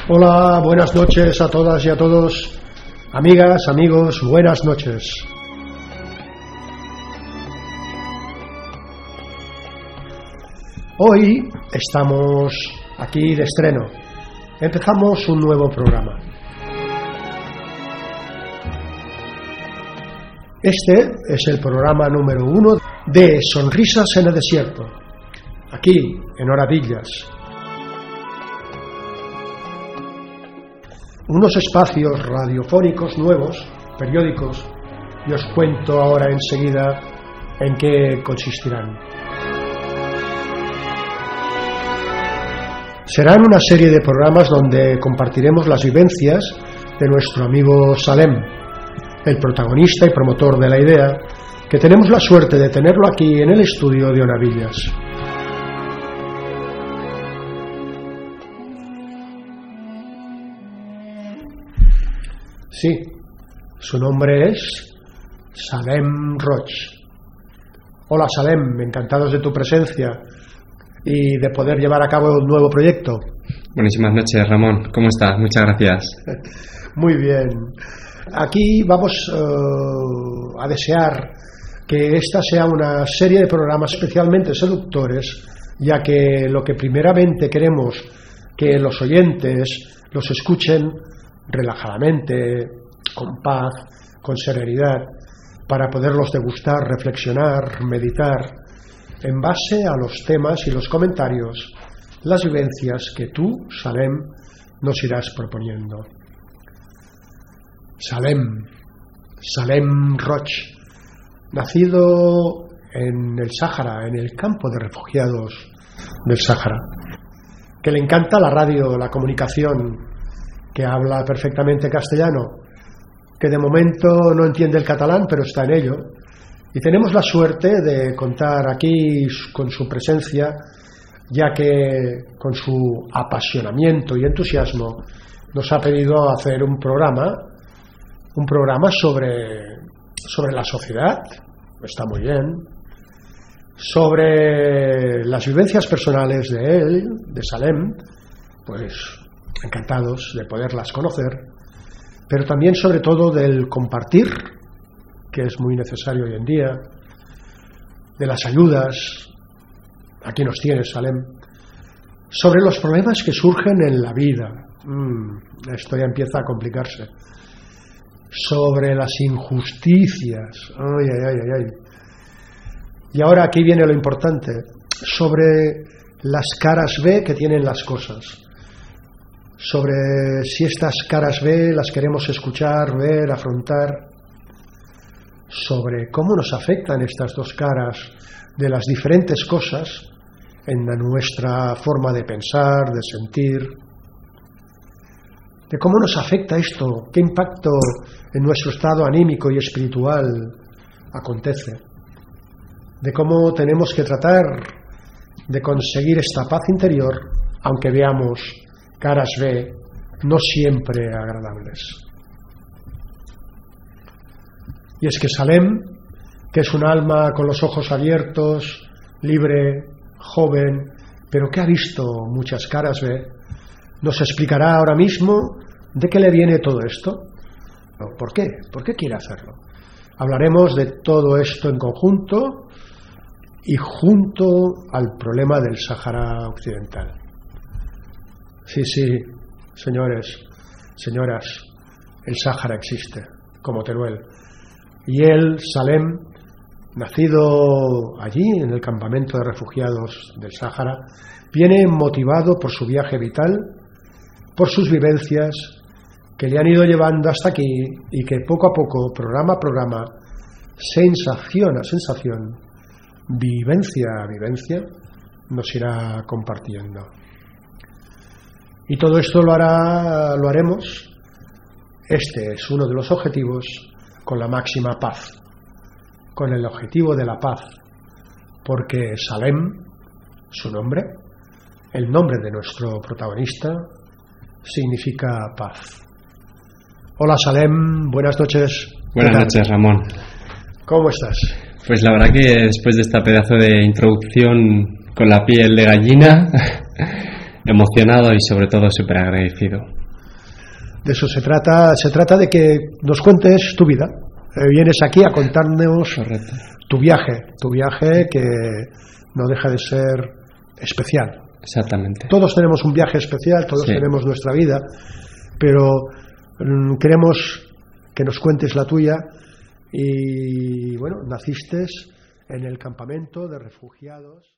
Hola, buenas noches a todas y a todos, amigas, amigos, buenas noches. Hoy estamos aquí de estreno. Empezamos un nuevo programa. Este es el programa número 1 de Sonrisas en el Desierto, aquí en Oravillas. Unos espacios radiofónicos nuevos, periódicos, y os cuento ahora enseguida en qué consistirán. Serán una serie de programas donde compartiremos las vivencias de nuestro amigo Salem, el protagonista y promotor de la idea, que tenemos la suerte de tenerlo aquí en el estudio de Oravillas. Sí, su nombre es Salem Roig. Hola Salem, encantados de tu presencia y de poder llevar a cabo un nuevo proyecto. Buenísimas noches, Ramón. ¿Cómo estás? Muchas gracias. Muy bien. Aquí vamos a desear que esta sea una serie de programas especialmente seductores, ya que lo que primeramente queremos que los oyentes los escuchen relajadamente, con paz, con serenidad, para poderlos degustar, reflexionar, meditar, en base a los temas y los comentarios, las vivencias que tú, Salem, nos irás proponiendo. Salem Roig, nacido en el Sáhara, en el campo de refugiados del Sáhara, que le encanta la radio, la comunicación, que habla perfectamente castellano, que de momento no entiende el catalán, pero está en ello. Y tenemos la suerte de contar aquí con su presencia, ya que con su apasionamiento y entusiasmo nos ha pedido hacer un programa sobre la sociedad, está muy bien, sobre las vivencias personales de él, de Salem, pues encantados de poderlas conocer, pero también sobre todo del compartir, que es muy necesario hoy en día, de las ayudas, aquí nos tienes, Salem, sobre los problemas que surgen en la vida, esto ya empieza a complicarse, sobre las injusticias, ay. Y ahora aquí viene lo importante, sobre las caras B que tienen las cosas, sobre si estas caras B las queremos escuchar, ver, afrontar, sobre cómo nos afectan estas dos caras de las diferentes cosas en nuestra forma de pensar, de sentir, de cómo nos afecta esto, qué impacto en nuestro estado anímico y espiritual acontece, de cómo tenemos que tratar de conseguir esta paz interior, aunque veamos caras B no siempre agradables. Y es que Salem, que es un alma con los ojos abiertos, libre, joven, pero que ha visto muchas caras B, nos explicará ahora mismo de qué le viene todo esto. ¿Por qué? ¿Por qué quiere hacerlo? Hablaremos de todo esto en conjunto y junto al problema del Sáhara Occidental. Sí, señores, señoras, el Sáhara existe, como Teruel. Y él, Salem, nacido allí en el campamento de refugiados del Sáhara, viene motivado por su viaje vital, por sus vivencias que le han ido llevando hasta aquí y que poco a poco, programa a programa, sensación a sensación, vivencia a vivencia, nos irá compartiendo. Y todo esto lo haremos, este es uno de los objetivos, con la máxima paz, con el objetivo de la paz, porque Salem, su nombre, el nombre de nuestro protagonista, significa paz. Hola Salem, buenas noches. Buenas noches, Ramón. ¿Cómo estás? Pues la verdad que después de esta pedazo de introducción con la piel de gallina, emocionado y sobre todo súper agradecido. De eso se trata de que nos cuentes tu vida. Vienes aquí a contarnos Correcto. tu viaje que no deja de ser especial. Exactamente. Todos tenemos un viaje especial, todos tenemos nuestra vida, pero queremos que nos cuentes la tuya. Y bueno, naciste en el campamento de refugiados.